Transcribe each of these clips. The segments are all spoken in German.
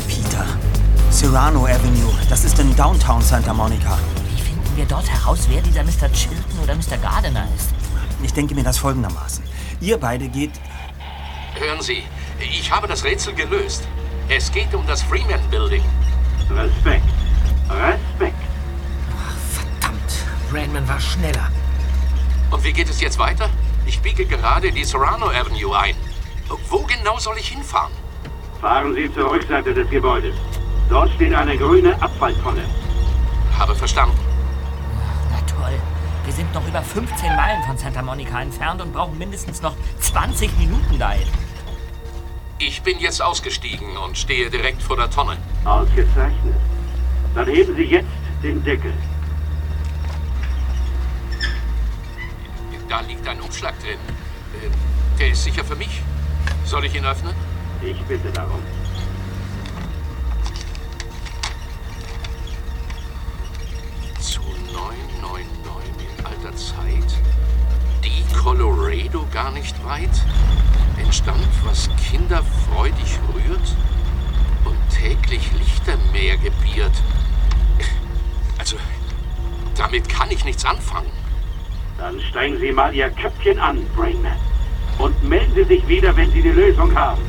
Peter. Serrano Avenue, das ist in Downtown Santa Monica. Wie finden wir dort heraus, wer dieser Mr. Chilton oder Mr. Gardiner ist? Ich denke mir das folgendermaßen. Ihr beide geht... Hören Sie, ich habe das Rätsel gelöst. Es geht um das Freeman Building. Respekt. Respekt. Verdammt, Rainman war schneller. Und wie geht es jetzt weiter? Ich biege gerade in die Serrano Avenue ein. Wo genau soll ich hinfahren? Fahren Sie zur Rückseite des Gebäudes. Dort steht eine grüne Abfalltonne. Habe verstanden. Na toll. Wir sind noch über 15 Meilen von Santa Monica entfernt und brauchen mindestens noch 20 Minuten dahin. Ich bin jetzt ausgestiegen und stehe direkt vor der Tonne. Ausgezeichnet. Dann heben Sie jetzt den Deckel. Da liegt ein Umschlag drin. Der ist sicher für mich. Soll ich ihn öffnen? Ich bitte darum. Zu 999 in alter Zeit. Die Colorado gar nicht weit. Entstand, was Kinder freudig rührt und täglich Lichtermeer gebiert. Also, damit kann ich nichts anfangen. Dann strengen Sie mal Ihr Köpfchen an, Brainman. Und melden Sie sich wieder, wenn Sie die Lösung haben.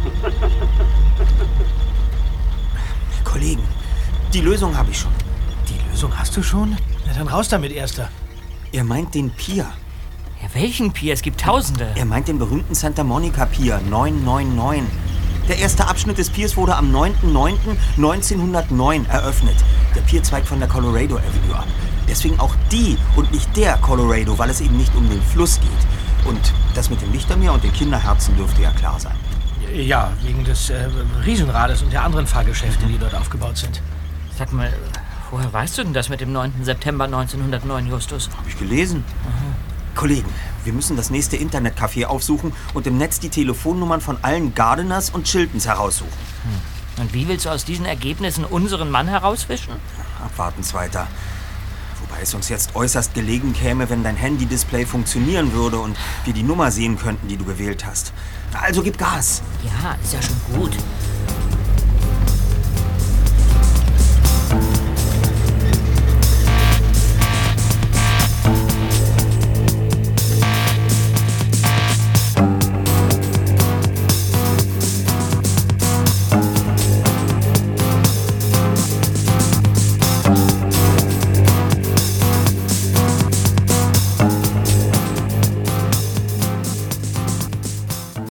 Kollegen, die Lösung habe ich schon. Die Lösung hast du schon? Na dann raus damit, Erster. Er meint den Pier. Ja, welchen Pier? Es gibt Tausende. Er meint den berühmten Santa Monica Pier 999. Der erste Abschnitt des Piers wurde am 9.9.1909 eröffnet. Der Pier zweigt von der Colorado Avenue ab. Deswegen auch die und nicht der Colorado, weil es eben nicht um den Fluss geht. Und das mit dem Lichtermeer und den Kinderherzen dürfte ja klar sein. Ja, wegen des Riesenrades und der anderen Fahrgeschäfte, die dort aufgebaut sind. Sag mal, woher weißt du denn das mit dem 9. September 1909, Justus? Habe ich gelesen. Kollegen, wir müssen das nächste Internetcafé aufsuchen und im Netz die Telefonnummern von allen Gardiners und Chiltons heraussuchen. Und wie willst du aus diesen Ergebnissen unseren Mann herausfischen? Abwarten's weiter. Wobei es uns jetzt äußerst gelegen käme, wenn dein Handy-Display funktionieren würde und wir die Nummer sehen könnten, die du gewählt hast. Also gib Gas. Ja, ist ja schon gut.